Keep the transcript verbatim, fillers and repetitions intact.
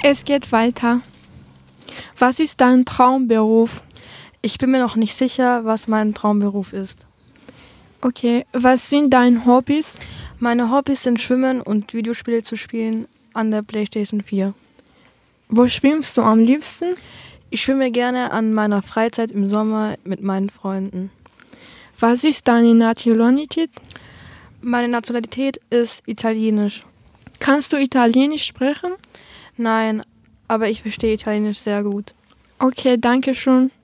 Es geht weiter. Was ist dein Traumberuf? Ich bin mir noch nicht sicher, was mein Traumberuf ist. Okay, was sind deine Hobbys? Meine Hobbys sind Schwimmen und Videospiele zu spielen an der PlayStation vier. Wo schwimmst du am liebsten? Ich schwimme gerne an meiner Freizeit im Sommer mit meinen Freunden. Was ist deine Nationalität? Meine Nationalität ist italienisch. Kannst du Italienisch sprechen? Nein, aber ich verstehe Italienisch sehr gut. Okay, danke schön.